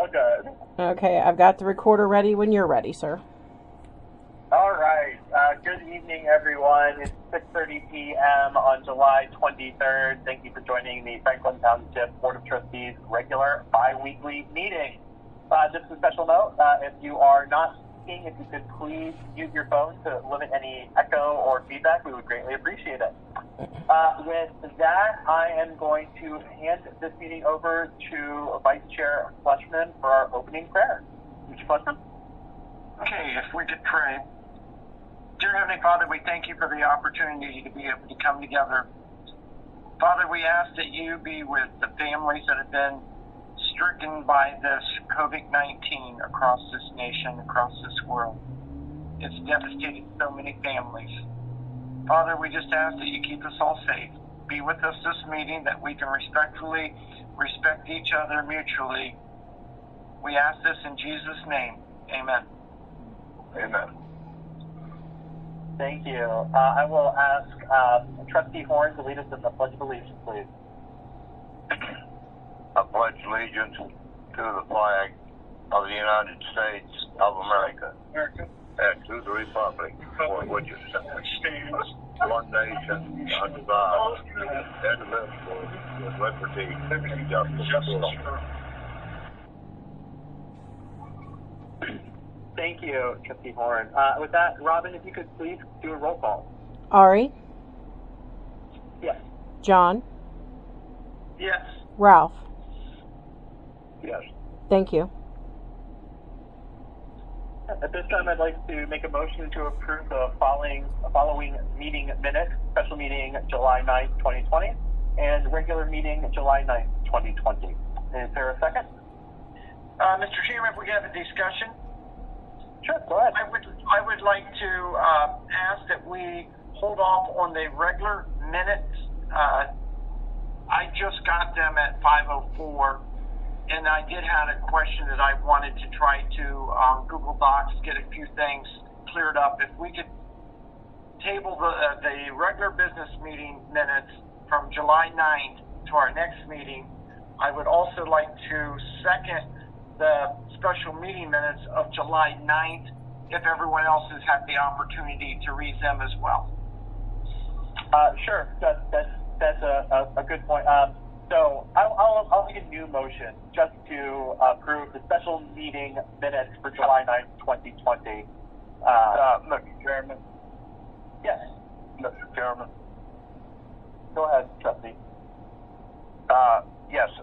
all good. Okay, I've got the recorder ready when you're ready, sir. All right. Good evening, everyone. It's 6:30 p.m. on July 23rd. Thank you for joining the Franklin Township Board of Trustees regular bi-weekly meeting. Just a special note, if you are not speaking, if you could please use your phone to limit any echo or feedback, we would greatly appreciate it. With that, I am going to hand this meeting over to Vice Chair Fleshman for our opening prayer. Mr. Fleshman? Okay, if we could pray. Dear Heavenly Father, we thank you for the opportunity to be able to come together. Father, we ask that you be with the families that have been stricken by this COVID-19 across this nation, across this world. It's devastated so many families. Father, we just ask that you keep us all safe. Be with us this meeting, that we can respectfully respect each other mutually. We ask this in Jesus' name. Amen. Amen. Thank you. I will ask Trustee Horn to lead us in the Pledge of Allegiance, please. I pledge allegiance to the flag of the United States of America, and to the republic for which it stands, one nation, under God, indivisible, with liberty and justice for all. Thank you, Trustee Horn. With that, Robin, if you could please do a roll call. Ari? Yes. John? Yes. Ralph? Yes. Thank you. At this time, I'd like to make a motion to approve the following meeting minutes: special meeting July 9th, 2020, and regular meeting July 9th, 2020. Is there a second? Mr. Chairman, if we have a discussion. Sure, go ahead. I would like to ask that we hold off on the regular minutes. I just got them at 5:04, and I did have a question that I wanted to try to Google Docs, get a few things cleared up. If we could table the regular business meeting minutes from July 9th to our next meeting, I would also like to second the special meeting minutes of July 9th, if everyone else has had the opportunity to read them as well. Sure, that's a good point. So I'll make a new motion just to approve the special meeting minutes for July 9th, 2020. Mr. Chairman? Yes. Mr. Chairman? Go ahead, Trustee. Yes.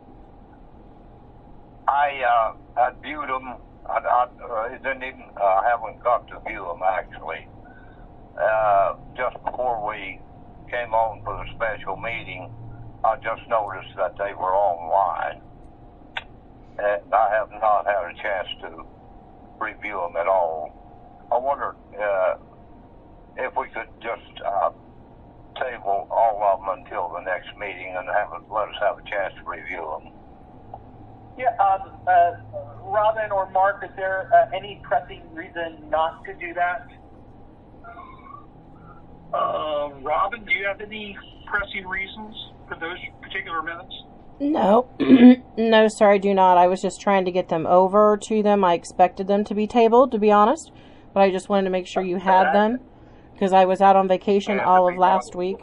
I viewed them. I didn't even, haven't got to view them actually. Just before we came on for the special meeting, I just noticed that they were online. And I have not had a chance to review them at all. I wondered if we could just table all of them until the next meeting and let us have a chance to review them. Yeah, Robin or Mark, is there any pressing reason not to do that? Robin, do you have any pressing reasons for those particular minutes? No. No, sir, I do not. I was just trying to get them over to them. I expected them to be tabled, to be honest. But I just wanted to make sure you had them, because I was out on vacation all of last week.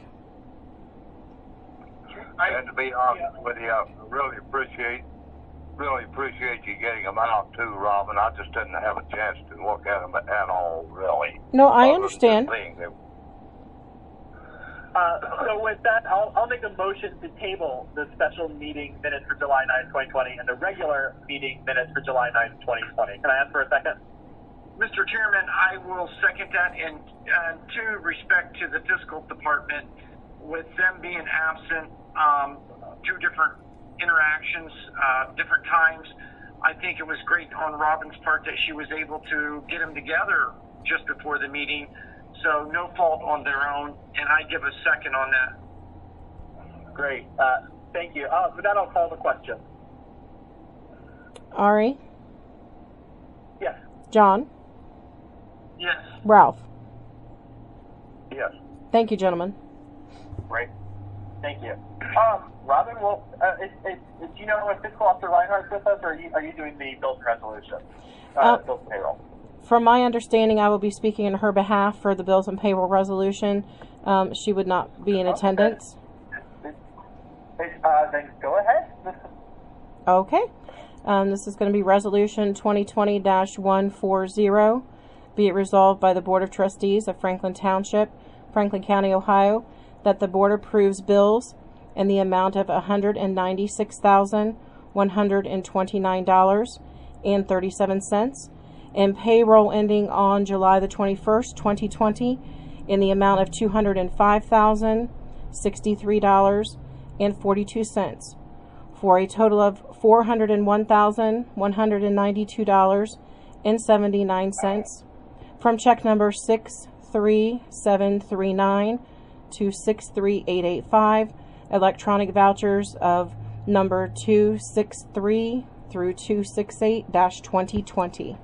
And to be honest with you, I really appreciate you getting them out too, Robin. I just didn't have a chance to look at them at all, really. No, I understand. So with that, I'll make a motion to table the special meeting minutes for July 9th, 2020 and the regular meeting minutes for July 9th, 2020. Can I ask for a second? Mr. Chairman, I will second that, and to respect to the fiscal department, with them being absent, two different interactions, different times, I think it was great on Robin's part that she was able to get them together just before the meeting, so no fault on their own, and I give a second on that. Great. Thank you. With that, I'll call the question. Ari? Yes. John? Yes. Ralph? Yes. Thank you, gentlemen. Great. Thank you. Robin, well, do you know if Fiscal Officer Reinhardt's with us, or are you doing the bills and resolution? Bills and payroll. From my understanding, I will be speaking on her behalf for the bills and payroll resolution. She would not be in attendance. Then go ahead. Okay. This is going to be Resolution 2020-140. Be it resolved by the Board of Trustees of Franklin Township, Franklin County, Ohio, that the Board approves bills in the amount of $196,129.37 and payroll ending on July the 21st, 2020 in the amount of $205,063.42 for a total of $401,192.79 from check number 63739 to 63885, electronic vouchers of number 263 through 268-2020.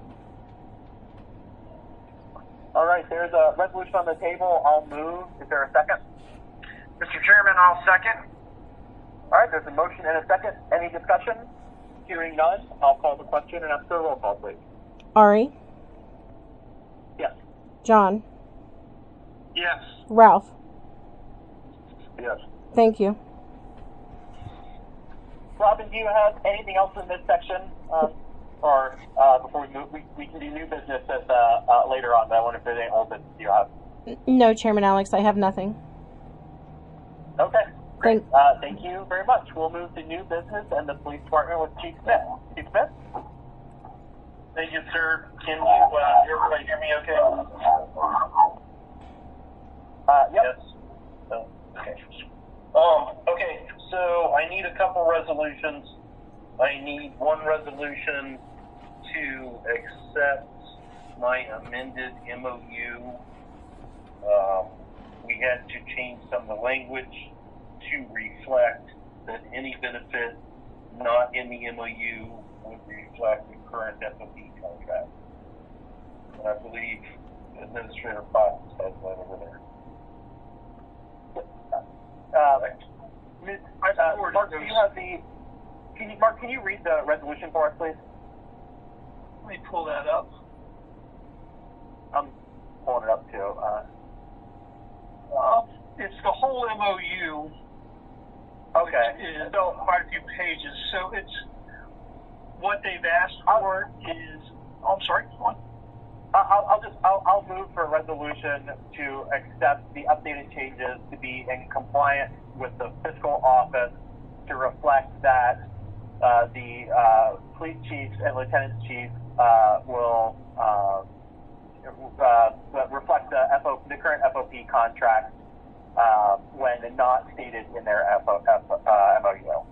All right, there's a resolution on the table. I'll move. Is there a second? Mr. Chairman, I'll second. All right, there's a motion and a second. Any discussion? Hearing none, I'll call the question and ask for a roll call, please. Ari? Yes. John? Yes. Ralph? Yes. Thank you. Robin, do you have anything else in this section? Or before we move, we can do new business later on, but I wonder if there's any old business you have. No, Chairman Alex, I have nothing. Okay. Great. Thank you very much. We'll move to new business and the police department with Chief Smith. Chief Smith? Thank you, sir. Can everybody hear me okay? Yep. Yes. Okay. Okay, so I need a couple resolutions. I need one resolution to accept my amended MOU. We had to change some of the language to reflect that any benefit not in the MOU would reflect the current FOP contract. And I believe Administrator Potts has that over there. Mark, do you have Mark, can you read the resolution for us, please? Let me pull that up. I'm pulling it up too. It's the whole MOU. Okay. It's quite a few pages. So it's what they've asked for is. Oh, I'm sorry. Go on. I'll move for a resolution to accept the updated changes to be in compliance with the fiscal office to reflect that the police chiefs and lieutenant chiefs will reflect the current FOP contract when not stated in their MOU.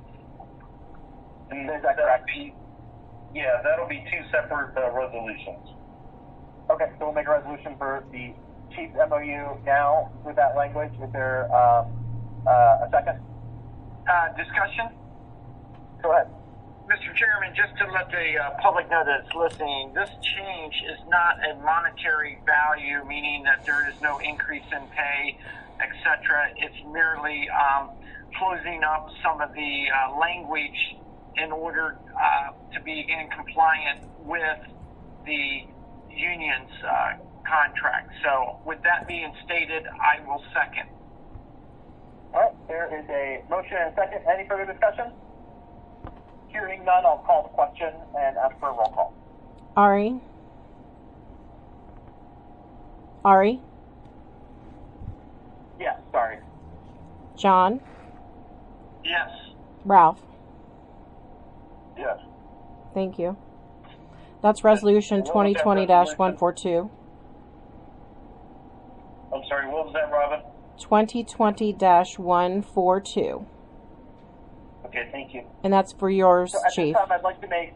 And is that correct? Yeah, that'll be two separate resolutions. Okay, so we'll make a resolution for the Chief's MOU now with that language. Is there a second? Discussion? Go ahead. Mr. Chairman, just to let the public know that's listening, this change is not a monetary value, meaning that there is no increase in pay, etc. It's merely closing up some of the language in order to be in compliant with the union's contract. So with that being stated, I will second. All right, there is a motion and a second. Any further discussion? Hearing none, I'll call the question and ask for a roll call. Ari? Yeah, sorry. John? Yes. Ralph? Yes. Thank you. That's Resolution 2020-142. I'm sorry, what was that, Robin? 2020-142. Okay, thank you. And that's for yours, So at Chief. this time, I'd like to make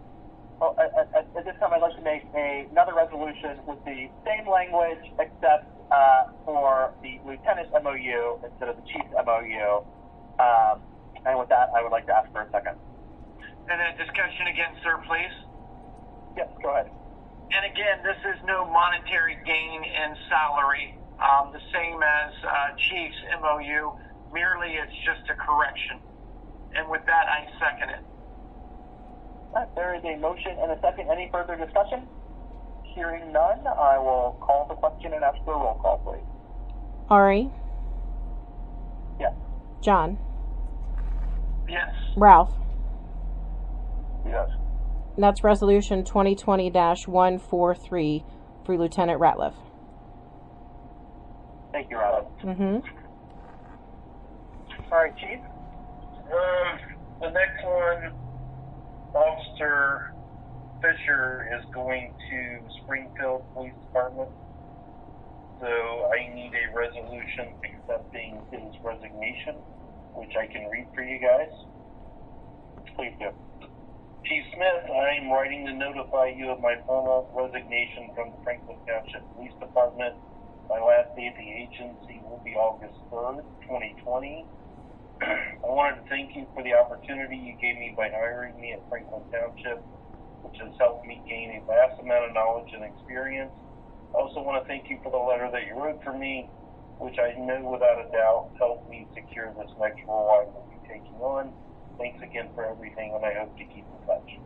another resolution with the same language, except for the lieutenant's MOU instead of the chief's MOU. And with that, I would like to ask for a second. And then discussion again, sir, please. Yes, go ahead. And again, this is no monetary gain in salary. The same as Chief's MOU. merely it's just a correction. And with that, I second it. There is a motion and a second. Any further discussion? Hearing none, I will call the question and ask for a roll call, please. Ari, Yes. John, Yes. Ralph. Yes. And that's resolution 2020-143 for Lieutenant Ratliff. Thank you, Robin. Mm-hmm. All right, Chief. The next one, Officer Fisher is going to Springfield Police Department. So I need a resolution accepting his resignation, which I can read for you guys. Please do. Chief Smith, I am writing to notify you of my formal resignation from the Franklin Township Police Department. My last day at the agency will be August 3rd, 2020. I wanted to thank you for the opportunity you gave me by hiring me at Franklin Township, which has helped me gain a vast amount of knowledge and experience. I also want to thank you for the letter that you wrote for me, which I know without a doubt helped me secure this next role I will be taking on. Thanks again for everything, and I hope to keep in touch.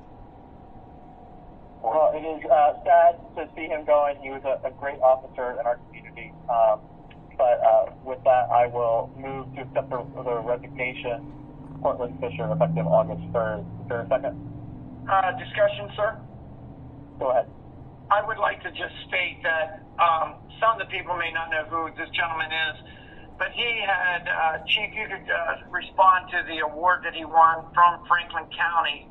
Well, it is sad to see him going. He was a great officer in our community. But with that, I will move to accept the resignation of Cortland Fisher effective August 3rd. Is there a second? Discussion, sir? Go ahead. I would like to just state that some of the people may not know who this gentleman is, but he had, Chief, you could respond to the award that he won from Franklin County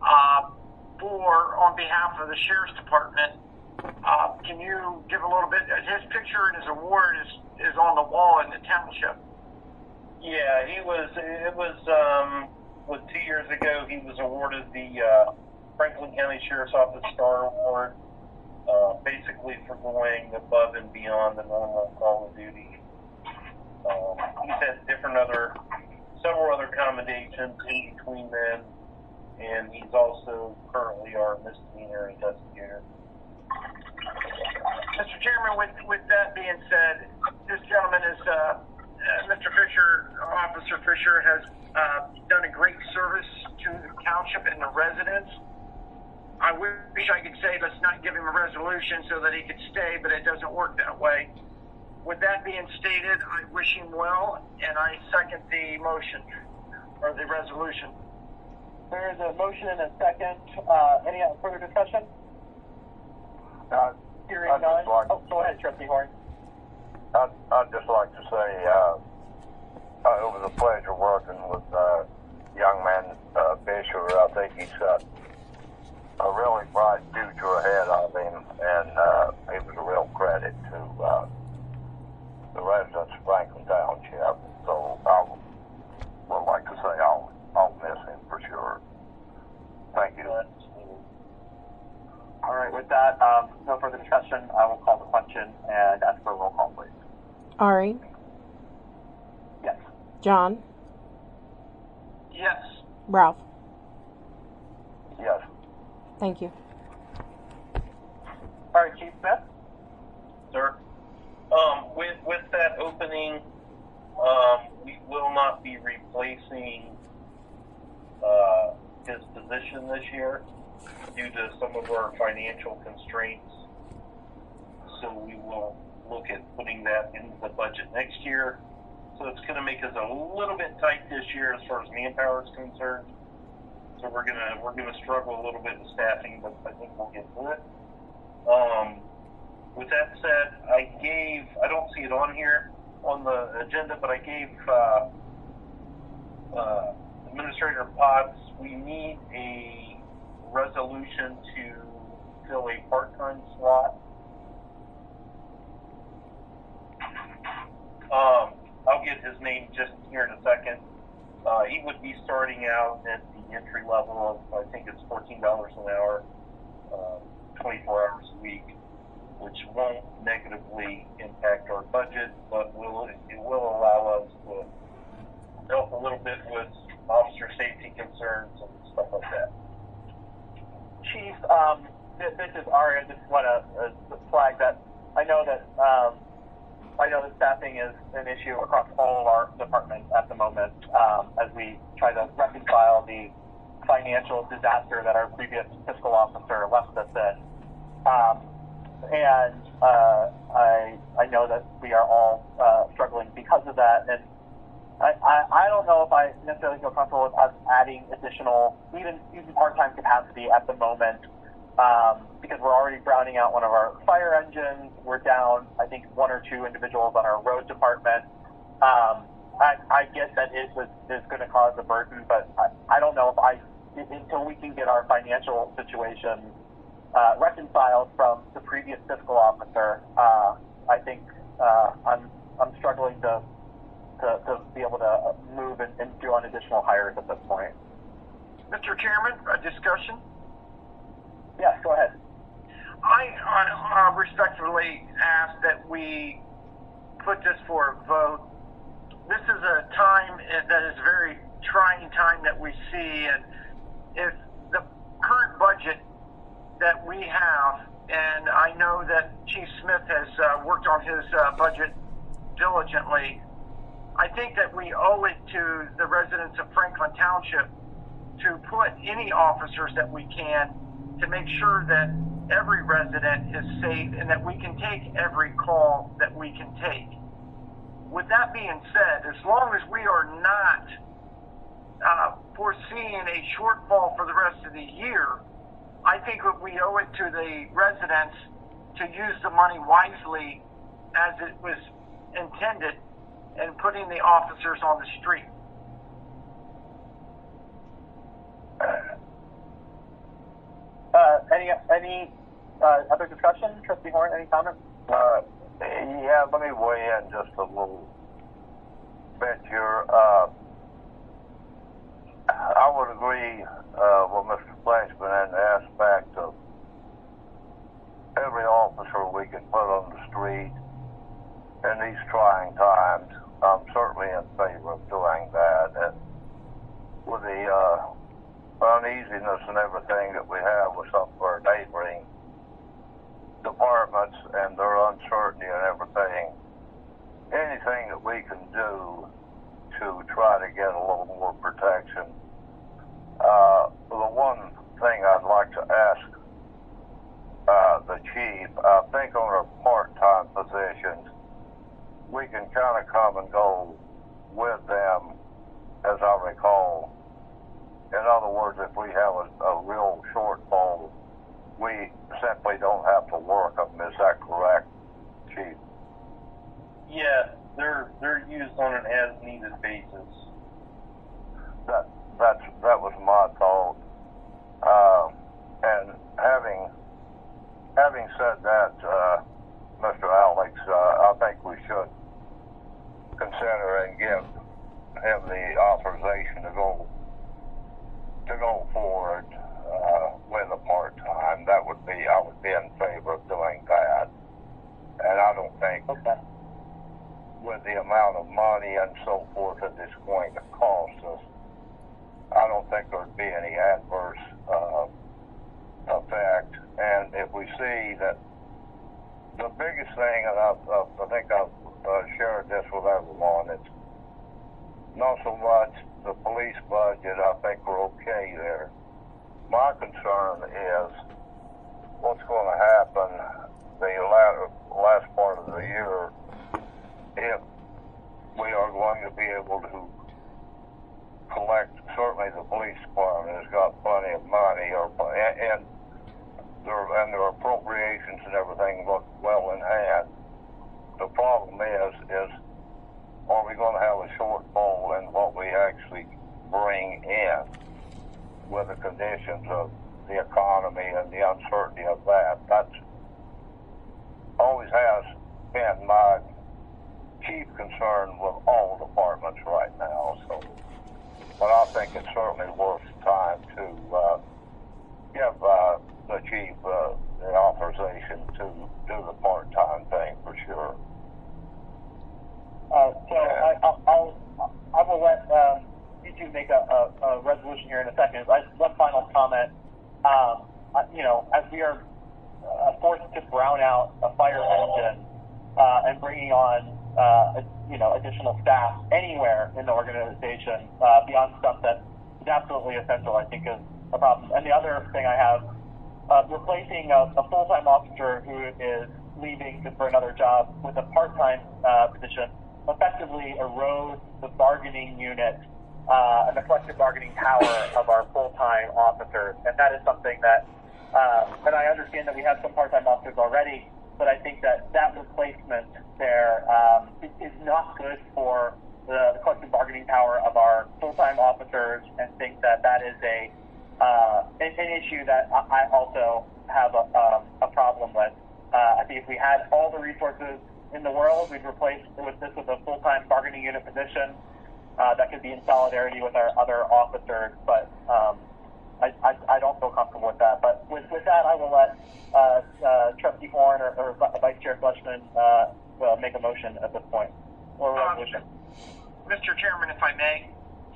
on behalf of the Sheriff's Department. Can you give a little bit? His picture and his award is on the wall in the township. Yeah, it was 2 years ago, he was awarded the Franklin County Sheriff's Office Star Award, basically for going above and beyond the normal call of duty. He's had several other commendations in between then, and he's also currently our misdemeanor investigator. Mr. Chairman, with that being said, this gentleman is, Mr. Fisher, Officer Fisher, has done a great service to the township and the residents. I wish I could say let's not give him a resolution so that he could stay, but it doesn't work that way. With that being stated, I wish him well, and I second the motion, or the resolution. There is a motion and a second. Any further discussion? Hearing none. Go ahead, Trustee Horn. I'd just like to say it was a pleasure working with young man Fisher. I think he's got a really bright future ahead of him, and it was a real credit to the residents of Franklin Township. So I would like to say I'll miss him for sure. Thank you. All right, with that, no further discussion. I will call the question and ask for a roll call, please. Ari, Yes. John, Yes. Ralph. Yes. Thank you. All right, Chief Smith. Sir, with that opening, we will not be replacing his position this year due to some of our financial constraints. So we will look at putting that into the budget next year. So it's going to make us a little bit tight this year as far as manpower is concerned. So we're gonna struggle a little bit with staffing, but I think we'll get through it. With that said, I don't see it on here on the agenda, but I gave Administrator Potts, we need a resolution to fill a part-time slot. I'll get his name just here in a second. He would be starting out at the entry level of, I think it's $14 an hour, 24 hours a week, which won't negatively impact our budget, but it will allow us to help a little bit with officer safety concerns and stuff like that. Chief, this is Ari. I just want to flag that I know that I know that staffing is an issue across all of our departments at the moment as we try to reconcile the financial disaster that our previous fiscal officer left us in. I know that we are all struggling because of that. And I don't know if I necessarily feel comfortable with us adding additional, even part-time capacity at the moment, because we're already browning out one of our fire engines. We're down, I think, 1 or 2 individuals on our road department. I get that it is going to cause a burden, but I don't know if until we can get our financial situation reconciled from the previous fiscal officer, I think I'm struggling to be able to move and do on additional hires at this point. Mr. Chairman, a discussion? Yes, go ahead. I respectfully ask that we put this for a vote. This is a time that is a very trying time that we see, and if the current budget that we have, and I know that Chief Smith has worked on his budget diligently, I think that we owe it to the residents of Franklin Township to put any officers that we can to make sure that every resident is safe and that we can take every call that we can take. With that being said, as long as we are not foreseeing a shortfall for the rest of the year, I think that we owe it to the residents to use the money wisely as it was intended and putting the officers on the street. Any other discussion? Trustee Horn, any comments? Yeah, let me weigh in just a little bit here. I would agree with Mr. Flashman in the aspect of every officer we can put on the street in these trying times. I'm certainly in favor of doing that. And with the uneasiness and everything that we have with some of our neighboring departments and their uncertainty and everything, anything that we can do to try to get a little more protection. The one thing I'd like to ask the chief, I think on our part-time positions, we can kind of come and go with them, as I recall. In other words, if we have a real shortfall, we simply don't have to work them. Is that correct, Chief? Yeah, they're used on an as-needed basis. That was my thought. And having said that, Mr. Alex, I think we should consider and give him the authorization to go forward with a part-time. I would be in favor of doing that. And I don't think with the amount of money and so forth that it's going to cost us, I don't think there would be any adverse effect. And if we see that the biggest thing, and I think I've shared this with everyone, it's not so much the police budget. I think we're okay there. My concern is what's going to happen the last part of the year if we are going to be able to collect. Certainly the police department has got plenty of money, and their appropriations and everything look well in hand. The problem is are we going to have a shortfall in what we actually bring in with the conditions of the economy and the uncertainty of that? That's always has been my chief concern with all departments right now. So, but I think it's certainly worth time to give the chief the authorization to do the part-time thing for sure. I will let you two make a resolution here in a second. One final comment. As we are forced to brown out a fire engine and bringing on additional staff anywhere in the organization beyond stuff that is absolutely essential, I think is a problem. And the other thing I have, replacing a full-time officer who is leaving for another job with a part-time position effectively erodes the bargaining unit and the collective bargaining power of our full-time officers. And that is something that, and I understand that we have some part-time officers already, but I think that replacement there is not good for the collective bargaining power of our full-time officers, and think that is an issue that I also have a problem with. I think if we had all the resources in the world, we'd replace this with a full-time bargaining unit position that could be in solidarity with our other officers, but I don't feel comfortable with that. But with that, I will let Trustee Horn or Vice Chair Fleischman make a motion at this point, or a resolution. Mr. Chairman, if I may,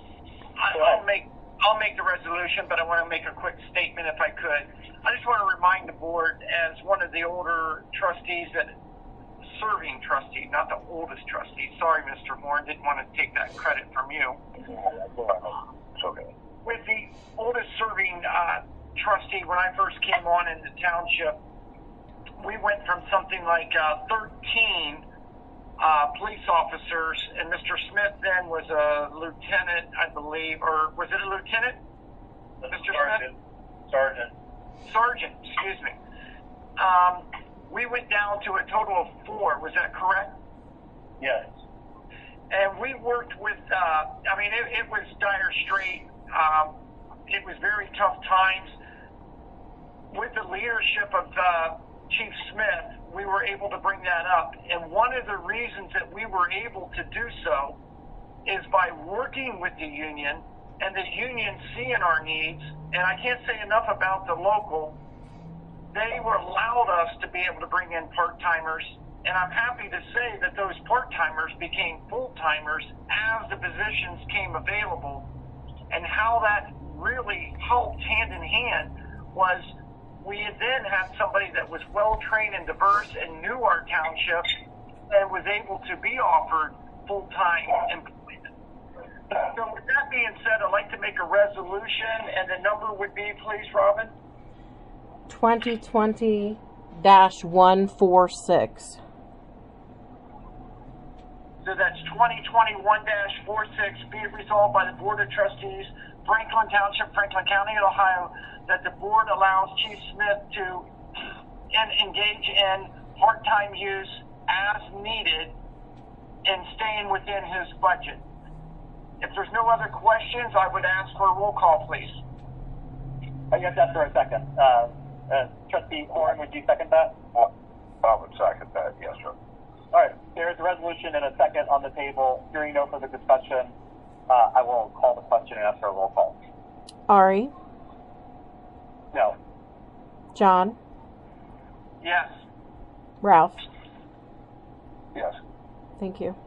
I'll make the resolution, but I want to make a quick statement if I could. I just want to remind the board, as one of the older trustees, serving trustee, not the oldest trustee. Sorry, Mr. Horn, didn't want to take that credit from you. It's okay. With the oldest serving trustee, when I first came on in the township, we went from something like 13 police officers, and Mr. Smith then was a lieutenant, I believe, or was it a lieutenant? Mr. Smith? Sergeant, excuse me. We went down to a total of 4. Was that correct? Yes. And we worked with, it was dire straight. It was very tough times. With the leadership of Chief Smith, we were able to bring that up. And one of the reasons that we were able to do so is by working with the union, and the union seeing our needs. And I can't say enough about the local. They were allowed us to be able to bring in part-timers, and I'm happy to say that those part-timers became full-timers as the positions came available. And how that really helped hand in hand was we then had somebody that was well-trained and diverse and knew our township and was able to be offered full-time employment. So with that being said, I'd like to make a resolution, and the number would be, please, Robin? 2020-146. So that's 2021-46. Be it resolved by the Board of Trustees, Franklin Township, Franklin County, Ohio, that the board allows Chief Smith to engage in part-time use as needed and staying within his budget. If there's no other questions, I would ask for a roll call, please. I guess that's for a second. Trustee Horn, would you second that? I would second that, yes, sir. All right, there is a resolution and a second on the table. Hearing no further discussion, I will call the question and ask for a roll call. Ari? No. John? Yes. Ralph? Yes. Thank you.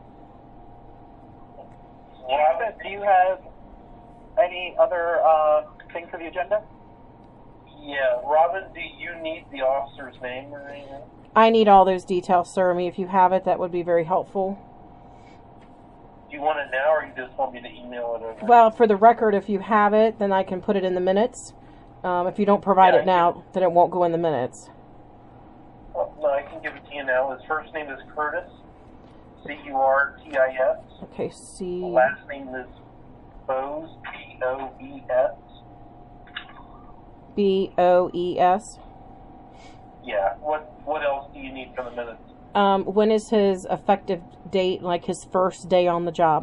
Robin, do you have any other thing for the agenda? Yeah, Robin, do you need the officer's name or anything? I need all those details, sir. If you have it, that would be very helpful. Do you want it now, or you just want me to email it over? Well, for the record, if you have it, then I can put it in the minutes. If you don't provide it now, then it won't go in the minutes. Well, no, I can give it to you now. His first name is Curtis, C-U-R-T-I-S. Okay, C. Last name is Boes, B-O-E-S. B-O-E-S. Yeah. What else do you need for the minutes? When is his effective date, like his first day on the job?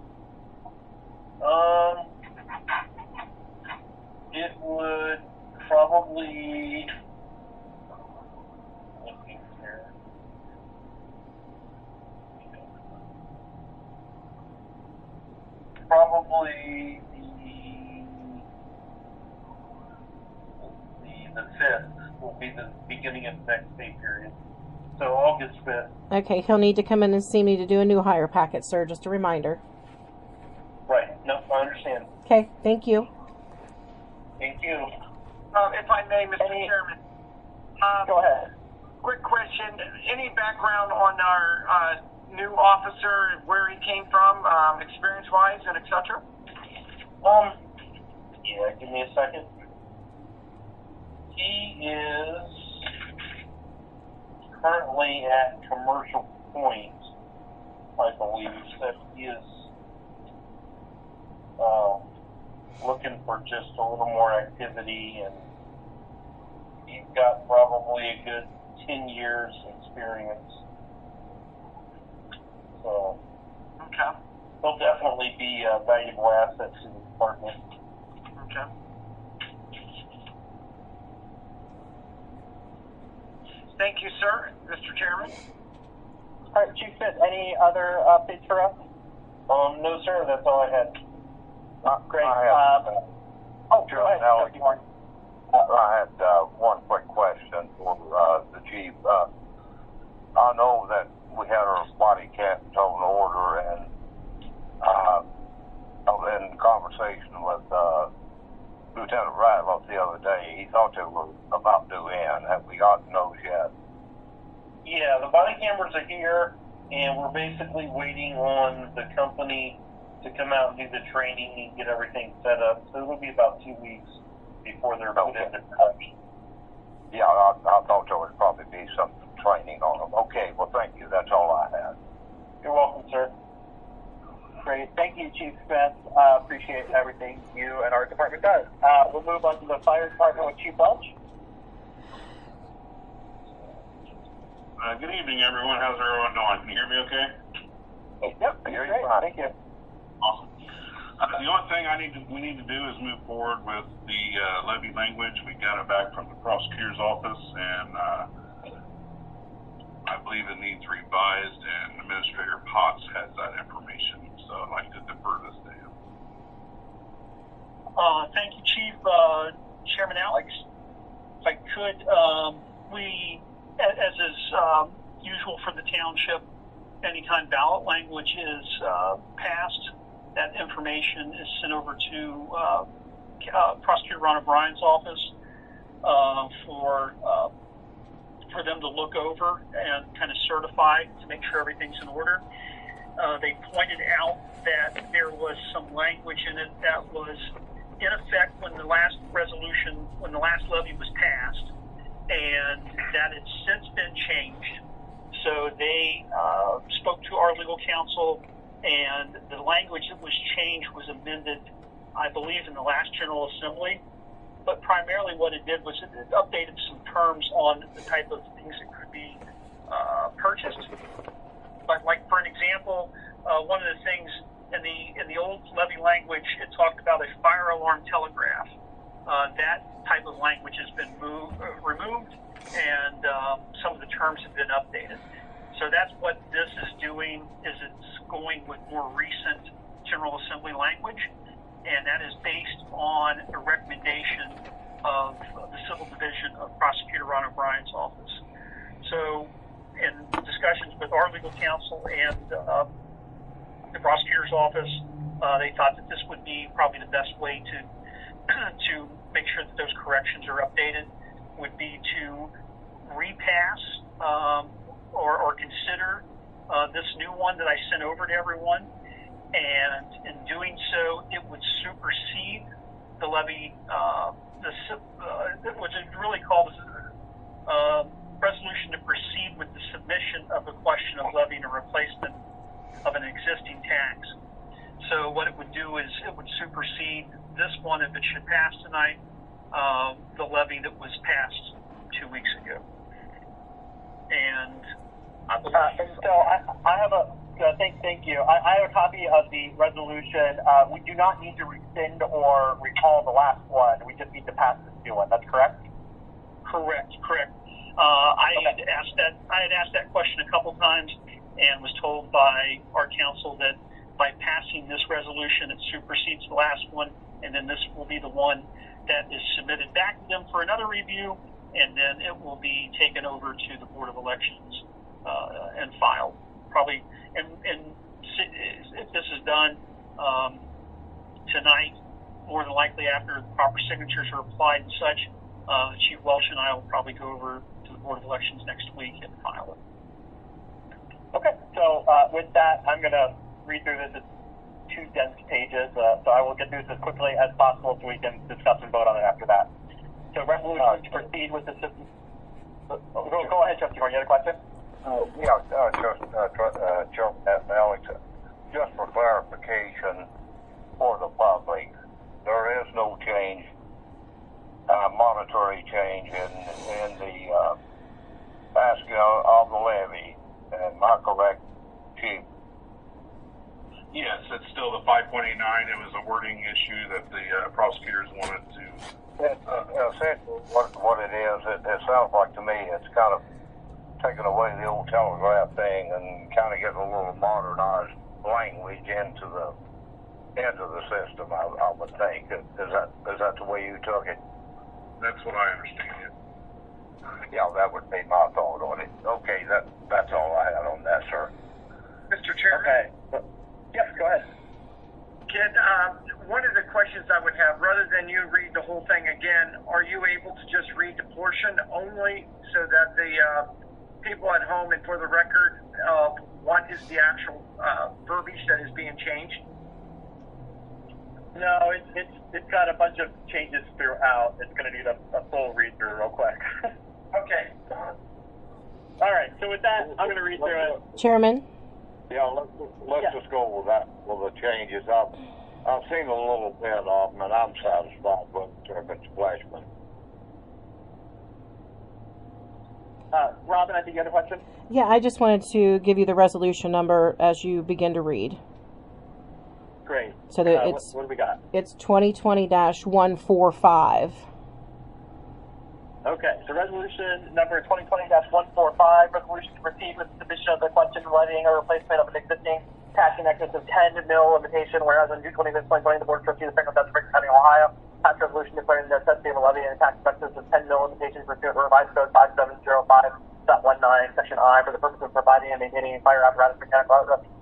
It would probably... Probably the 5th will be the beginning of next pay period. So August 5th. Okay, he'll need to come in and see me to do a new hire packet, sir. Just a reminder. Right. No, I understand. Okay, thank you. Thank you. If I may, Mr. Chairman. Go ahead. Quick question. Any background on our new officer, where he came from, experience-wise, and et cetera? Yeah, give me a second. He is currently at Commercial Point, I believe. So he is looking for just a little more activity, and he's got probably a good 10 years experience. So Okay. he'll definitely be a valuable asset to the department. Okay. Thank you, sir. Mr. Chairman? All right, Chief Smith, any other updates for us? No, sir, that's all I had. Great. I have, Go ahead. Now, Trustee Warren. I had one quick question for the chief. I know that we had our body cams on order, and in conversation with Lieutenant Ratliff the other day, he thought they were about due in. Have we gotten those yet? Yeah, the body cameras are here, and we're basically waiting on the company to come out and do the training and get everything set up. So it'll be about 2 weeks before they're put into production. Yeah, I thought there would probably be some training on them. Okay, well, thank you. That's all I had. You're welcome, sir. Great. Thank you, Chief Smith. Appreciate everything you and our department does. We'll move on to the fire department with Chief Welch. Good evening, everyone. How's everyone doing? Can you hear me okay? Yep, You're great. fine. Thank you. Awesome. The only thing we need to do is move forward with the levy language. We got it back from the prosecutor's office, and I believe it needs revised, and Administrator Potts has that information. So I'd like to defer this to him. Thank you, Chief. Chairman Alex, if I could, as is usual for the township, anytime ballot language is passed, that information is sent over to Prosecutor Ron O'Brien's office for them to look over and kind of certify to make sure everything's in order. They pointed out that there was some language in it that was in effect when the last levy was passed, and that it's since been changed. So they spoke to our legal counsel, and the language that was changed was amended, I believe, in the last General Assembly. But primarily what it did was it updated some terms on the type of things that could be purchased. But like, for an example, one of the things in the old levy language, it talked about a fire alarm telegraph. That type of language has been removed, and some of the terms have been updated. So that's what this is doing, is it's going with more recent General Assembly language, and that is based on a recommendation of the Civil Division of Prosecutor Ron O'Brien's office. So in discussions with our legal counsel and the prosecutor's office, they thought that this would be probably the best way to make sure that those corrections are updated, would be to repass or consider this new one that I sent over to everyone, and in doing so, it would supersede the levy, which is really called resolution to proceed with the submission of the question of levying a replacement of an existing tax. So what it would do is it would supersede this one, if it should pass tonight, the levy that was passed 2 weeks ago. And I believe... and so I have a... thank you. I have a copy of the resolution. We do not need to rescind or recall the last one. We just need to pass this new one. That's correct? Correct. I had asked that question a couple times and was told by our counsel that by passing this resolution, it supersedes the last one, and then this will be the one that is submitted back to them for another review, and then it will be taken over to the Board of Elections and filed. Probably, and if this is done tonight, more than likely after the proper signatures are applied and such, Chief Welch and I will probably go over to the Board of Elections next week and file it. Okay, so with that, I'm going to read through this. It's 2 dense pages, so I will get through this as quickly as possible so we can discuss and vote on it after that. So resolution to proceed with the system. Go ahead, Trustee Moore. You had a question? Alex, just for clarification for the public, there is no change, monetary change in the asking of the levy. Am I correct, Chief? Yes, it's still the 5.89. It was a wording issue that the prosecutors wanted to. Essentially, what it is, it sounds like to me it's kind of taking away the old telegraph thing and kind of getting a little modernized language into the system. I would think. Is that the way you took it? That's what I understand. Yeah, that would be my thought on it. Okay, that's all I had on that, sir. Mr. Chairman? Okay. Yes, go ahead. Ken, one of the questions I would have, rather than you read the whole thing again, are you able to just read the portion only so that the people at home and for the record of what is the actual verbiage that is being changed? No, it's got a bunch of changes throughout. It's going to need a full read through real quick. Okay. All right. So with that, I'm going to read through it. Chairman? Yeah, let's just go with that, with the changes. I've seen a little bit of them, and I'm satisfied with Mr. Flashman. Robin, I think you had a question? Yeah, I just wanted to give you the resolution number as you begin to read. Great. So that what do we got? it's 2020-145. Okay, so resolution number 2020-145, resolution to proceed with the submission of the question levying a replacement of an existing tax in excess of 10 mil limitation, whereas on June 25th, 2020, the Board of Trustees of Franklin Township, County, Ohio, passed a resolution declaring the necessity of a levy and a tax in excess of 10 mil limitation pursuant to revised code 5705.19, section I, for the purpose of providing and maintaining fire apparatus, mechanical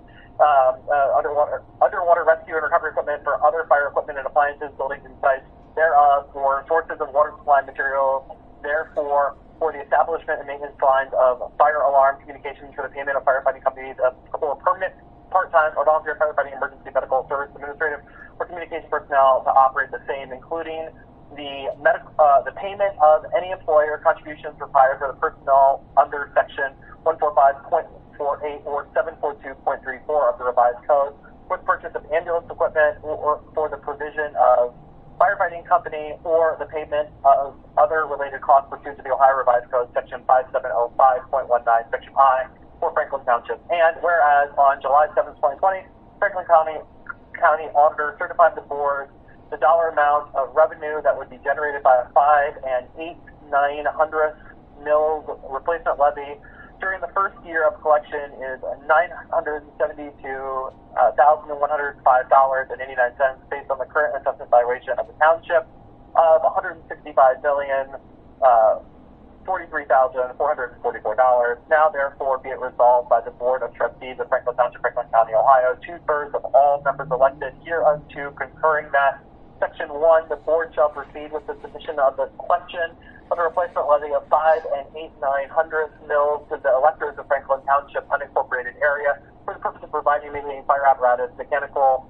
underwater rescue and recovery equipment for other fire equipment and appliances, buildings, and sites thereof, for sources of water supply materials, therefore, for the establishment and maintenance lines of fire alarm communications for the payment of firefighting companies for permanent, part-time, or volunteer firefighting emergency medical service administrative or communication personnel to operate the same, including the payment of any employer contributions required for the personnel under section 145.48 or 742.34 of the revised code, for the purchase of ambulance equipment or for the provision of firefighting company or the payment of other related costs pursuant to the Ohio Revised Code, section 5705.19, section I, for Franklin Township. And whereas on July 7, 2020, Franklin County auditor certified the board the dollar amount of revenue that would be generated by a 5 8/900 mils replacement levy during the first year of collection is $972,105.89 based on the current assessment valuation of the township of $165,043,444. Now, therefore, be it resolved by the Board of Trustees of Franklin Township, Franklin County, Ohio, 2/3 of all members elected hereunto concurring that Section 1, the board shall proceed with the submission of the question of the replacement levy of 5 8/900 mils to the electors of Franklin Township unincorporated area for the purpose of providing and maintaining fire apparatus, mechanical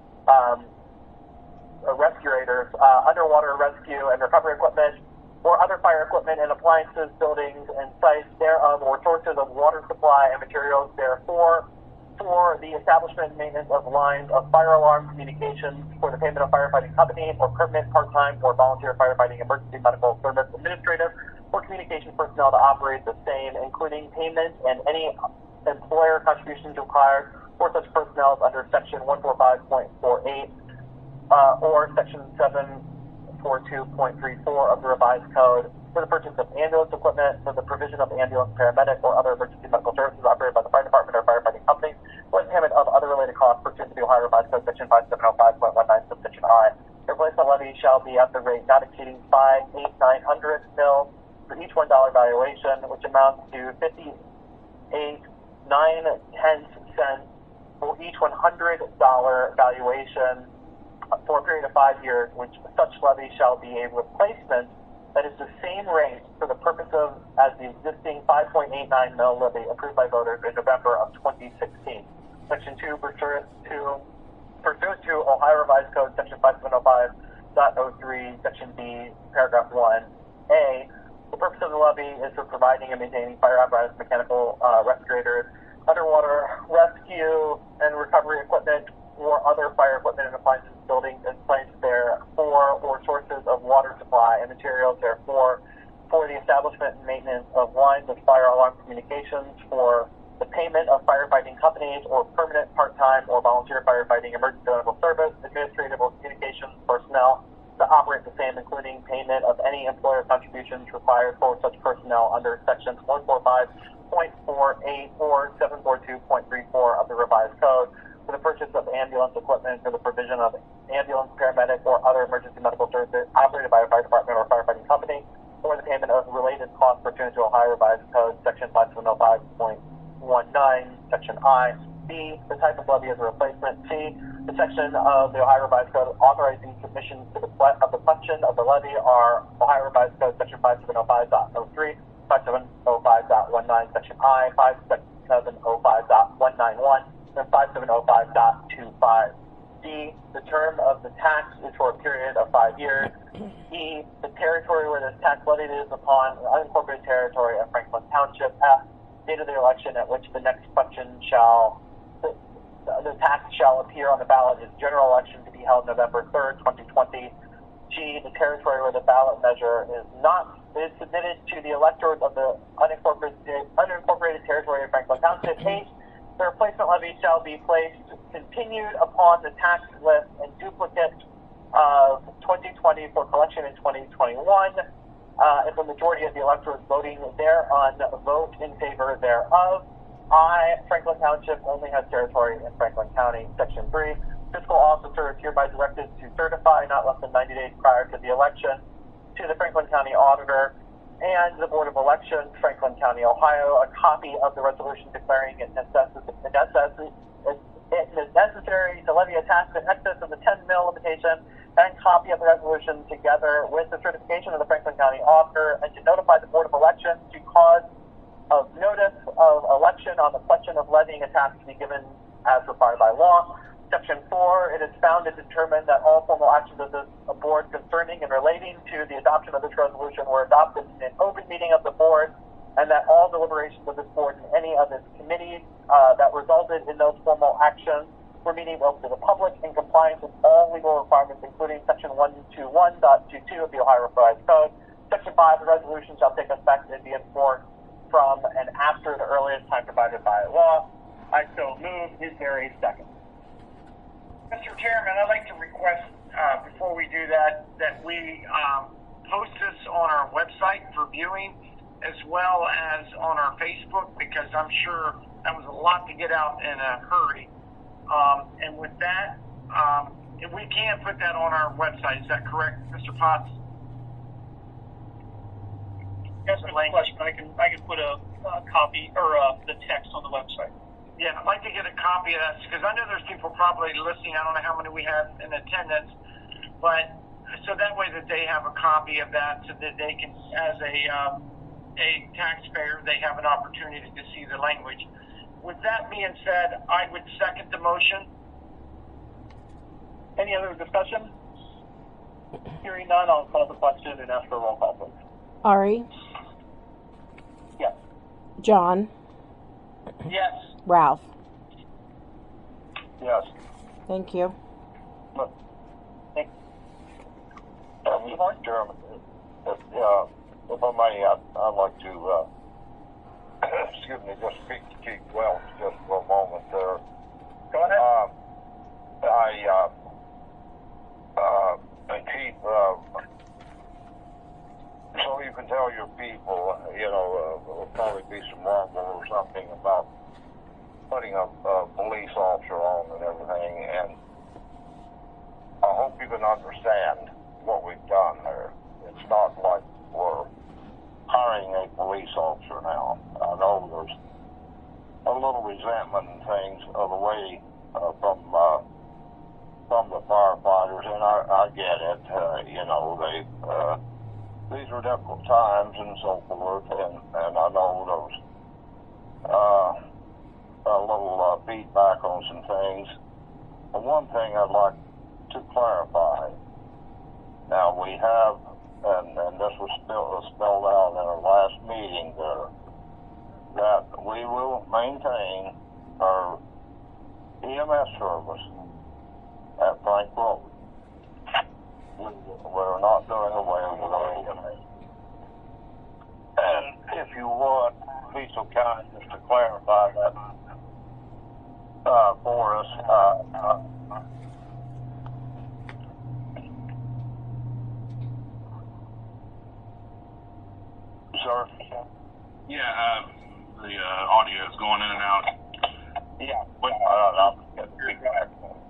rescuators, underwater rescue and recovery equipment, or other fire equipment and appliances, buildings, and sites thereof, or sources of water supply and materials therefore, for the establishment and maintenance of lines of fire alarm communications for the payment of firefighting company or permanent, part-time, or volunteer firefighting emergency medical service administrative or communication personnel to operate the same, including payment and any employer contributions required for such personnel under section 145.48 or section 742.34 of the revised code for the purchase of ambulance equipment, for the provision of ambulance, paramedic, or other emergency medical services operated by the fire department or firefighting company, or the payment of other related costs pursuant to the Ohio Revised Code, section 5705.19, subsection I. The replacement levy shall be at the rate not exceeding 5 8/900 mils for each $1 valuation, which amounts to 58 9/10 cents for each $100 valuation for a period of 5 years, which such levy shall be a replacement that is the same rate for the purpose of as the existing 5.89 mil levy approved by voters in November of 2016. Section 2, pursuant to Ohio Revised Code, Section 5705.03, Section B, Paragraph 1A. The purpose of the levy is for providing and maintaining fire apparatus, mechanical respirators, underwater rescue and recovery equipment, or other fire equipment and appliances buildings in place therefore, or sources of water supply and materials therefore, for the establishment and maintenance of lines of fire alarm communications, for the payment of firefighting companies or permanent, part-time, or volunteer firefighting emergency medical service, administrative or communications personnel to operate the same, including payment of any employer contributions required for such personnel under sections 145.48 or 742.34 of the revised code, for the purchase of ambulance equipment for the provision of ambulance, paramedic, or other emergency medical services operated by a fire department or firefighting company, or the payment of related costs pursuant to Ohio Revised Code, Section 5705.19, Section I. B, the type of levy is a replacement. C, the section of the Ohio Revised Code authorizing submission to the question of the levy are Ohio Revised Code, Section 5705.03, 5705.19, Section I, 5705.191, and 5705.25. D, the term of the tax is for a period of 5 years. E, the territory where this tax levied is upon the unincorporated territory of Franklin Township. F, date of the election at which the next question the tax shall appear on the ballot is general election to be held November 3rd, 2020. G, the territory where the ballot measure is submitted to the electors of the unincorporated territory of Franklin Township. H, the replacement levy shall be continued upon the tax list and duplicate of 2020 for collection in 2021. If a majority of the electors voting thereon vote in favor thereof. I, Franklin Township, only has territory in Franklin County. Section 3, fiscal officer is hereby directed to certify not less than 90 days prior to the election to the Franklin County Auditor and the Board of Elections, Franklin County, Ohio, a copy of the resolution declaring it necessary to levy a tax in excess of the 10 mil limitation, and copy of the resolution together with the certification of the Franklin County Auditor, and to notify the Board of Elections to cause of notice of election on the question of levying a tax to be given as required by law. Section 4, it is found and determined that all formal actions of this board concerning and relating to the adoption of this resolution were adopted in an open meeting of the board, and that all deliberations of this board and any of its committees that resulted in those formal actions were meeting open to the public in compliance with all legal requirements, including Section 121.22 of the Ohio Revised Code. Section 5, the resolution shall take effect and be enforced from and after the earliest time provided by law. I so move. Is there a second? Mr. Chairman, I'd like to request, before we do that, that we post this on our website for viewing, as well as on our Facebook, because I'm sure that was a lot to get out in a hurry. And with that, if we can put that on our website, is that correct, Mr. Potts? That's a question. I can put a copy or the text on the website. Yeah, I'd like to get a copy of that, because I know there's people probably listening. I don't know how many we have in attendance, but so that way that they have a copy of that, so that they can, as a taxpayer, they have an opportunity to see the language. With that being said, I would second the motion. Any other discussion? Hearing none, I'll call the question and ask for a roll call, please. Ari? Yes. John? Yes. Ralph? Yes. Thank you. Thanks. Mr. Chairman, if I may, I'd like to, excuse me, just speak to Chief Welch just for a moment there. Go ahead. Chief, so you can tell your people, there'll probably be some rumble or something about putting a police officer on and everything, and I hope you can understand what we've done there. It's not like we're hiring a police officer now. I know there's a little resentment and things of the way from the firefighters, and I get it. these are difficult times and so forth, and I know there's a little feedback on some things. But one thing I'd like to clarify. Now we have, and this was spelled out in our last meeting there, that we will maintain our EMS service at Frank Road. We're not doing away with our EMS. And if you would, be so kind just to clarify that for us. Sir? Yeah, the audio is going in and out. Yeah. I'll get feedback.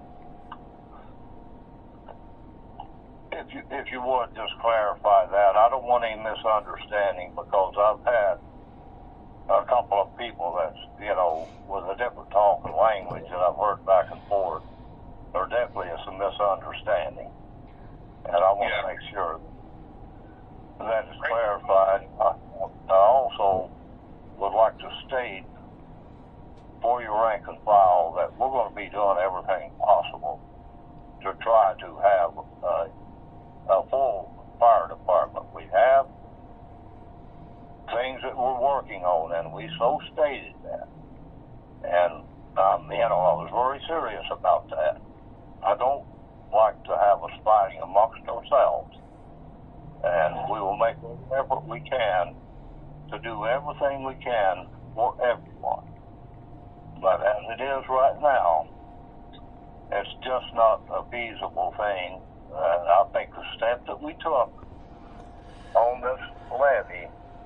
If you would just clarify that. I don't want any misunderstanding, because I've had a couple of people that's, with a different talk and language that I've heard back and forth. There definitely is some misunderstanding. And I want to make sure that is clarified. I also would like to state for your rank and file that we're going to be doing everything possible to try to have a full fire department. We have things that we're working on, and we so stated that. And, I was very serious about that. I don't like to have us fighting amongst ourselves. And we will make every effort we can to do everything we can for everyone. But as it is right now, it's just not a feasible thing. I think the step that we took on this levy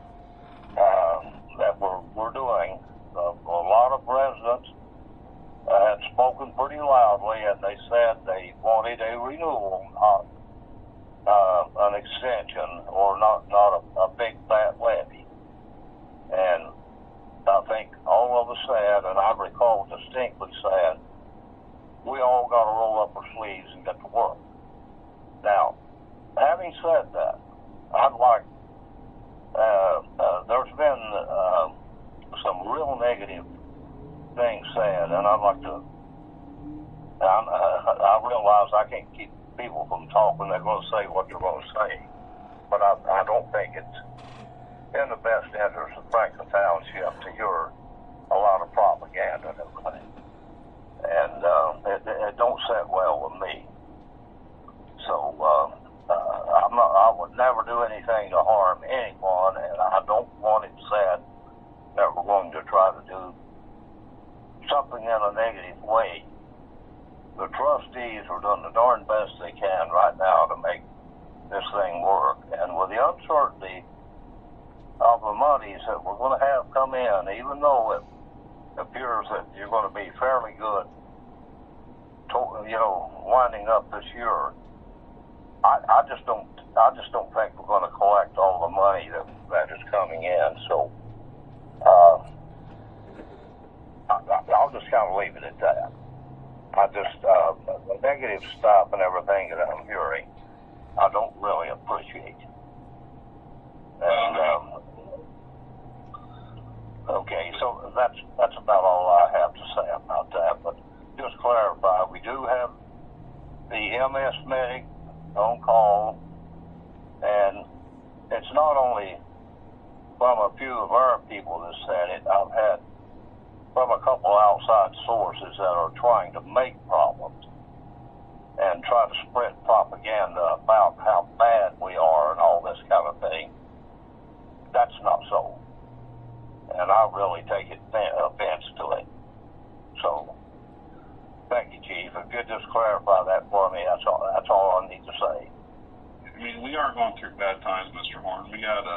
that we're doing, a lot of residents had spoken pretty loudly, and they said they wanted a renewal, not an extension, or not a big fat levy. And I think all of us said, and I recall distinctly said, we all got to roll up our sleeves and get to work. Now, having said that, I'd like, there's been some real negative things said, and I'd like to, I realize I can't keep people from talking. They're going to say what they're going to say, but I don't think it's in the best interest of Franklin Township to hear a lot of propaganda and everything. And it don't sit well with me. So I would never do anything to harm anyone, and I don't want it said that we're going to try to do something in a negative way. The trustees are doing the darn best they can right now to make this thing work. And with the uncertainty of the monies that we're going to have come in, even though it appears that you're going to be fairly good, winding up this year, I just don't think we're going to collect all the money that is coming in. So I'll just kind of leave it at that. The negative stuff and everything that I'm hearing, I don't really appreciate. And okay, so that's about all I have to say about that. But just clarify, we do have the MS medic on call, and it's not only from a few of our people that said it. I've had from a couple outside sources that are trying to make problems and try to spread propaganda about how bad we are and all this kind of thing. That's not so. And I really take offense to it. So, thank you, Chief. If you could just clarify that for me, that's all I need to say. I mean, we are going through bad times, Mr. Horn. We got,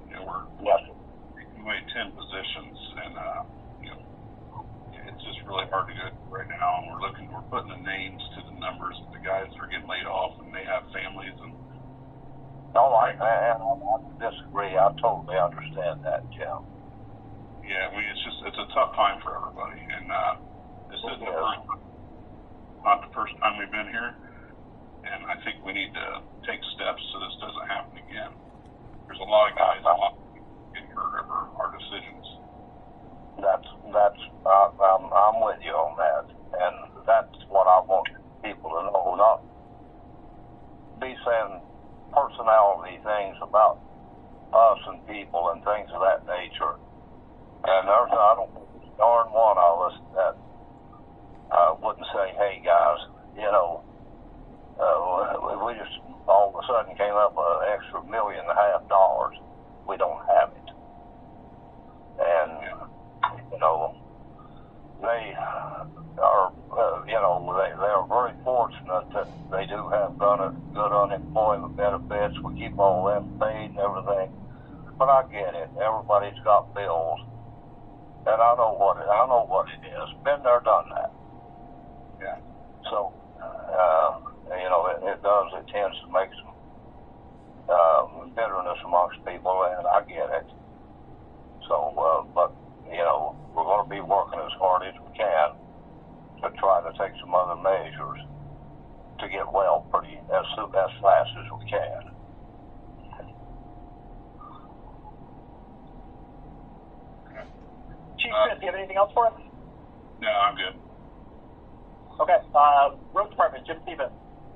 we weighed 10 positions, and, it's just really hard to go right now, and we're putting the names to the numbers of the guys that are getting laid off, and they have families, and... No, I disagree. I totally understand that, Jim. Yeah, I mean, it's a tough time for everybody, and, this is not the first time we've been here, and I think we need to take steps so this doesn't happen again. there's a lot of guys getting hurt over our decisions. I'm with you on that, and that's what I want people to know. Not be saying personality things about us and people and things of that nature. And I don't think darn one of us that wouldn't say, "Hey guys, you know, we just all of a sudden came up with an extra $1.5 million. We don't have it." And you know, they are, they are very fortunate that they do have good unemployment benefits. We keep all them paid and everything. But I get it. Everybody's got bills, and I know what it is. Been there, done that. Yeah. So, it tends to make some bitterness amongst people, and I get it. So, but we're going to be working as hard as we can to try to take some other measures to get well as fast as we can. Chief Smith, do you have anything else for us? No, I'm good. Okay. Road Department, Jim Stevens.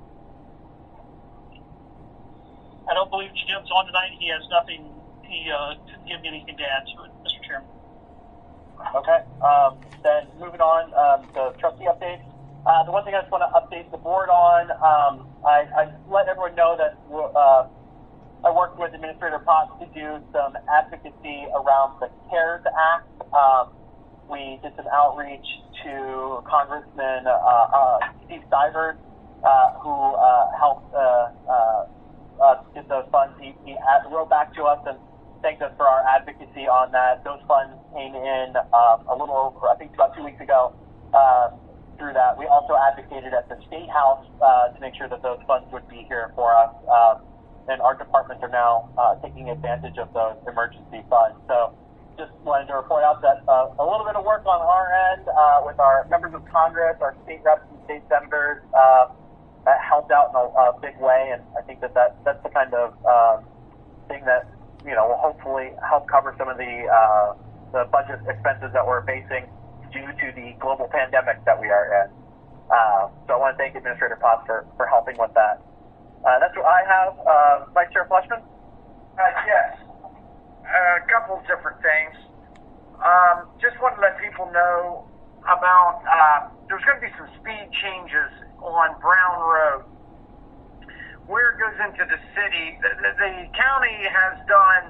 I don't believe Jim's on tonight. He has nothing. He couldn't give me anything to add to it, Mr. Chairman. Okay. Then moving on to trustee updates. The one thing I just want to update the board on, I let everyone know that I worked with Administrator Potts to do some advocacy around the CARES Act. We did some outreach to Congressman Steve Stivers, who helped get those funds. He wrote back to us and thanked us for our advocacy on that. Those funds came in a little over, I think about 2 weeks ago through that. We also advocated at the State House to make sure that those funds would be here for us. And our departments are now taking advantage of those emergency funds. So just wanted to report out that a little bit of work on our end with our members of Congress, our state reps and state senators, that helped out in a big way. And I think that's the kind of thing that will hopefully help cover some of the budget expenses that we're facing due to the global pandemic that we are in. So I want to thank Administrator Potts for helping with that. That's what I have. Vice Chair Fleshman? Yes. A couple of different things. Just want to let people know about, there's going to be some speed changes on Brown Road. Where it goes into the city, the county has done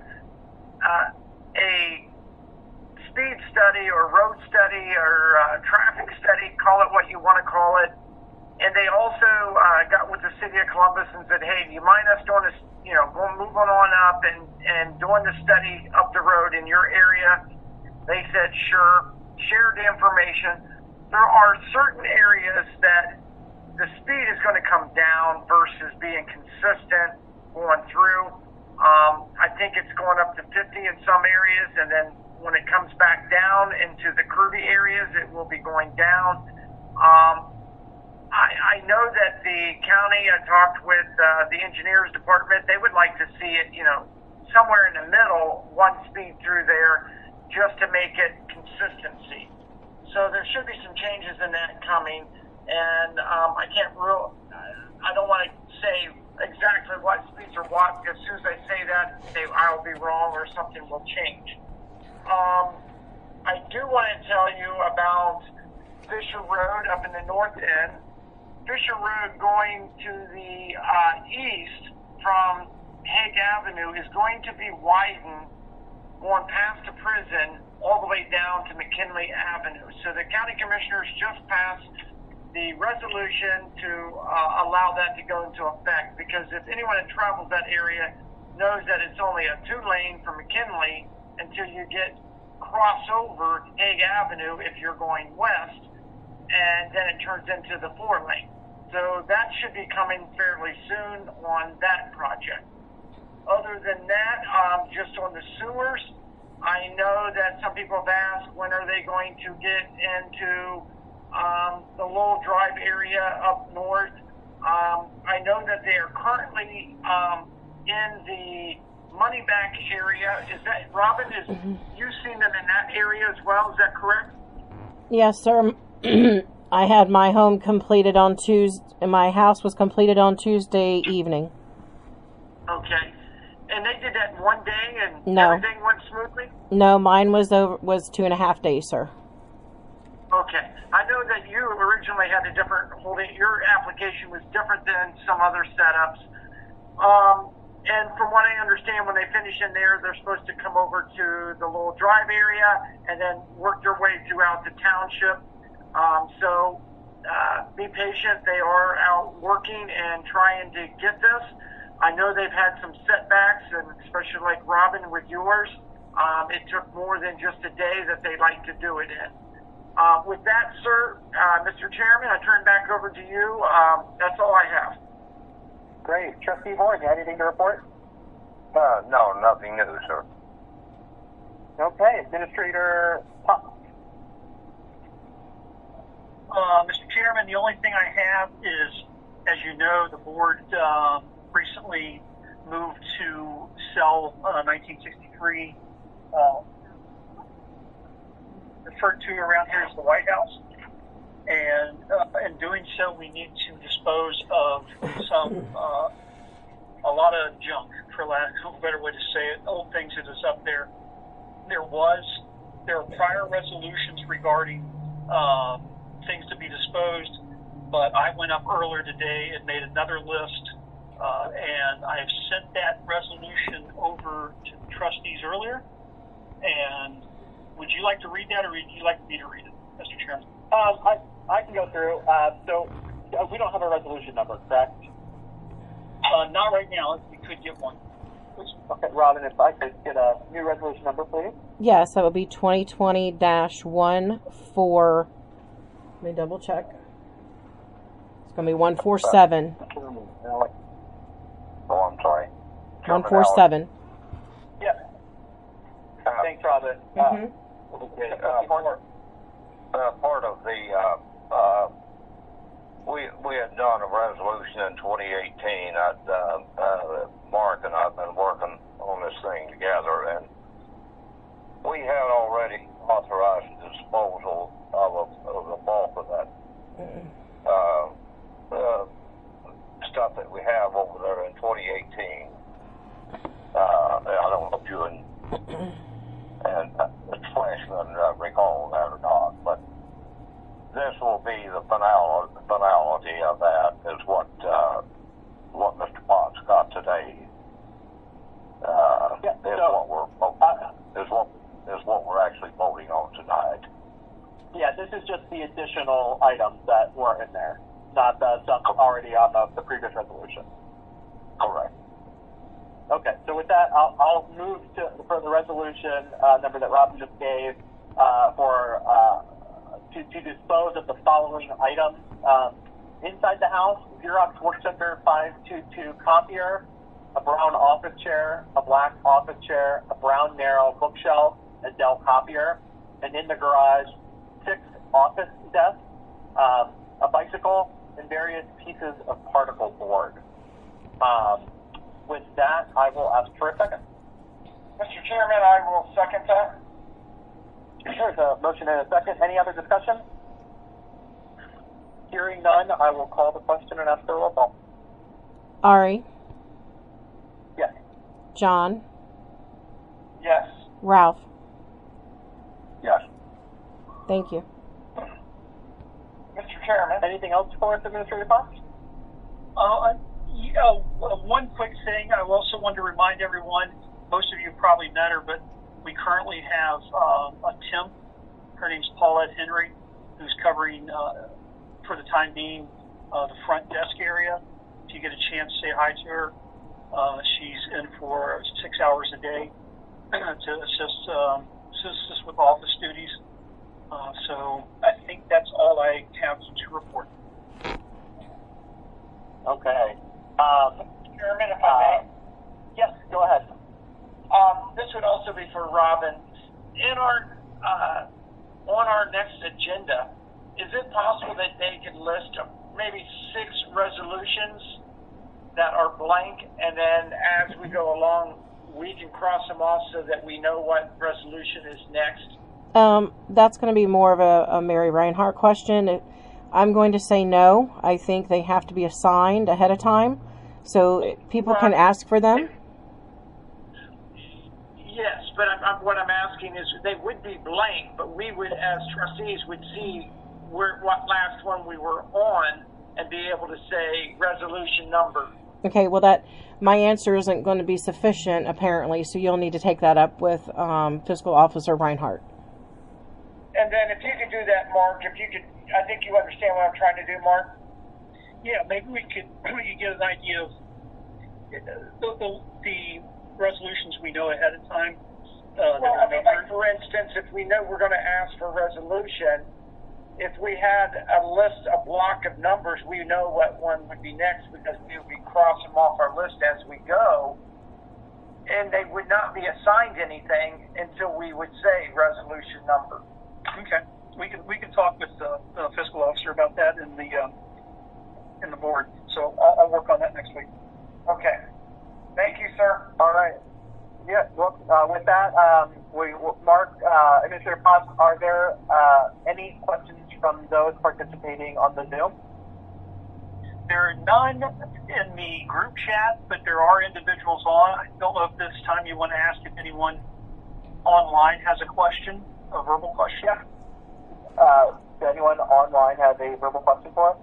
a speed study or road study or traffic study, call it what you want to call it. And they also got with the city of Columbus and said, "Hey, do you mind us doing this, moving on up and doing the study up the road in your area?" They said, "Sure." Shared the information. There are certain areas that the speed is going to come down versus being consistent going through. I think it's going up to 50 in some areas, and then when it comes back down into the curvy areas, it will be going down. I know that the county, I talked with the engineers department, they would like to see it, somewhere in the middle, one speed through there, just to make it consistency. So there should be some changes in that coming, and I don't want to say exactly what speeds are what, because as soon as I say that, I'll be wrong or something will change. I do want to tell you about Fisher Road up in the north end. Fisher Road going to the east from Hague Avenue is going to be widened going past the prison all the way down to McKinley Avenue. So the county commissioners just passed the resolution to allow that to go into effect, because if anyone that travels that area knows that it's only a 2-lane from McKinley until you cross over Hague Avenue if you're going west, and then it turns into the 4-lane. So that should be coming fairly soon on that project. Other than that, just on the sewers, I know that some people have asked when are they going to get into the Lowell Drive area up north. I know that they are currently in the money back area, is that, Robin, you've seen them in that area as well, is that correct? Yes, sir. I had my home completed on Tuesday, and my house was completed on Tuesday evening. Okay. And they did that in one day and No. everything went smoothly? No, mine was 2.5 days, sir. Okay. I know that you originally had a different your application was different than some other setups. And from what I understand, when they finish in there, they're supposed to come over to the little drive area and then work their way throughout the township. So be patient. They are out working and trying to get this. I know they've had some setbacks, and especially like Robin with yours, it took more than just a day that they like to do it in. With that, sir, Mr. Chairman, I turn back over to you. That's all I have. Great. Trustee Vaughn, you have anything to report? No, nothing new, sir. Okay. Administrator Pop. Mr. Chairman, the only thing I have is, as you know, the board recently moved to sell 1963, referred to around here as the White House. And in doing so, we need to dispose of a lot of junk, for lack of a better way to say it, old things that is up there. There are prior resolutions regarding things to be disposed, but I went up earlier today and made another list, and I have sent that resolution over to the trustees earlier. And would you like to read that, or would you like me to read it, Mr. Chairman? I can go through. So we don't have a resolution number, correct? Not right now. We could get one. Okay, Robin, if I could get a new resolution number, please. Yes, that would be 2020-14. Let me double check. It's going to be 147. Oh, I'm sorry. 147. Yeah. Thanks, Robin. Part of the we had done a resolution in 2018. Mark and I've been working on this thing together, and we had already authorized the disposal of the bulk of that stuff that we have over there in 2018. I don't know if you and Mr. Flashman recall that or not, but this will be the finality of that is what Mr. Potts got today. Is what we're actually voting on tonight. Yeah, this is just the additional items that were in there, not the stuff already on the previous resolution. Correct. Okay, so with that, I'll move for the resolution number that Robin just gave to dispose of the following items. Inside the house, Xerox Workcenter 522 copier, a brown office chair, a black office chair, a brown narrow bookshelf, a Dell copier, and in the garage, 6 office desks, a bicycle, and various pieces of particle board. With that, I will ask for a second. Mr. Chairman, I will second that. There's a motion and a second. Any other discussion? Hearing none, I will call the question and ask for a roll call. Ari? Yes. John? Yes. Ralph? Yes. Thank you. Mr. Chairman. Anything else for us, Administrator Fox? One quick thing. I also wanted to remind everyone, most of you probably met her, but we currently have a temp. Her name's Paulette Henry, who's covering, for the time being, the front desk area. If you get a chance, say hi to her. She's in for 6 hours a day to assist us with office duties. So I think that's all I have to report. Okay. Chairman, if I may. Yes, go ahead. This would also be for Robin. In our on our next agenda, is it possible that they could list maybe 6 resolutions that are blank, and then as we go along, we can cross them off so that we know what resolution is next? That's going to be more of a Mary Reinhardt question. I'm going to say no. I think they have to be assigned ahead of time so people can ask for them. Yes, but what I'm asking is they would be blank, but we would, as trustees, would see what last one we were on and be able to say resolution number. Okay, well, my answer isn't going to be sufficient, apparently, so you'll need to take that up with Fiscal Officer Reinhardt. And then if you could do that, Mark, I think you understand what I'm trying to do, Mark? Yeah, maybe we could get an idea of the resolutions we know ahead of time. Like for instance, if we know we're going to ask for resolution, if we had a block of numbers, we know what one would be next because we would be crossing them off our list as we go, and they would not be assigned anything until we would say resolution number. Okay, we can talk with the fiscal officer about that in the board. So I'll work on that next week. Okay. Thank you, sir. All right. Yeah. Well, with that, Mark, Administrator Potts, are there any questions from those participating on the Zoom? There are none in the group chat, but there are individuals on. I don't know if this time you want to ask if anyone online has a question, a verbal question. Does anyone online have a verbal question for us?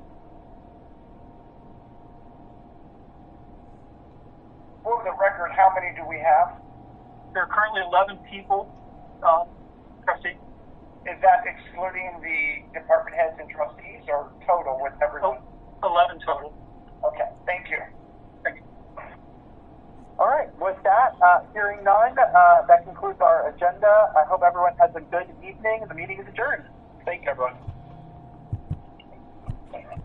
For the record, how many do we have? There are currently 11 people, trustee. Is that excluding the department heads and trustees or total with everyone? 11 total. Okay, thank you. Thank you. All right, with that, hearing none, that concludes our agenda. I hope everyone has a good evening. The meeting is adjourned. Thank you, everyone.